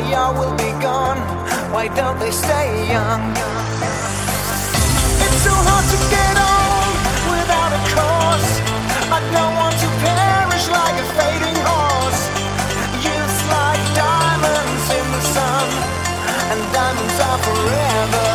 year will be gone. Why don't they stay young? It's so hard to get old without a cause. I don't want to perish like a fading horse. Youth's like diamonds in the sun, and diamonds are forever.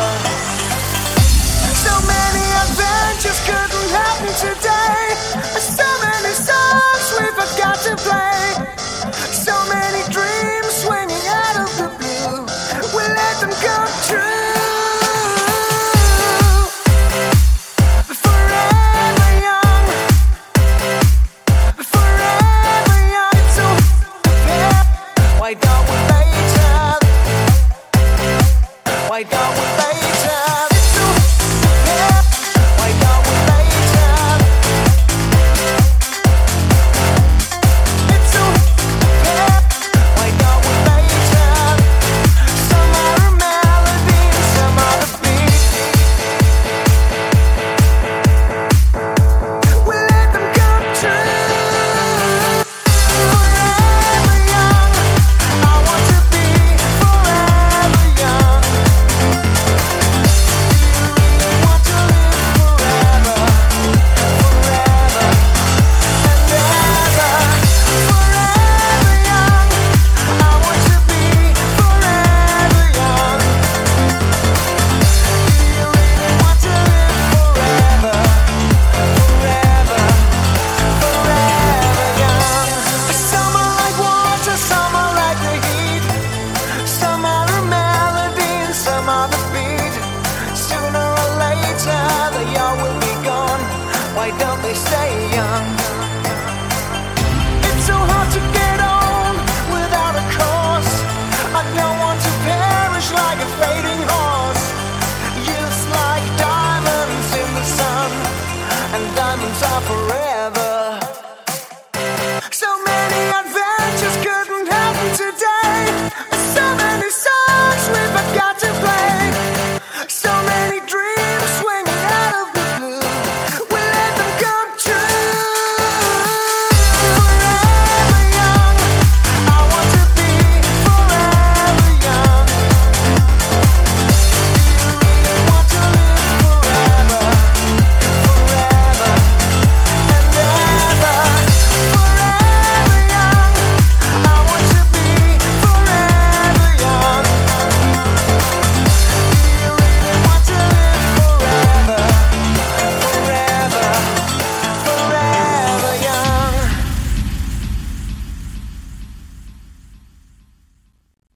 So many adventures couldn't happen today. So many songs we forgot to play. So many dreams swinging out of the blue. We let them come true. Forever young, forever young. It's so fair. Why don't we later? Why don't we later? Why don't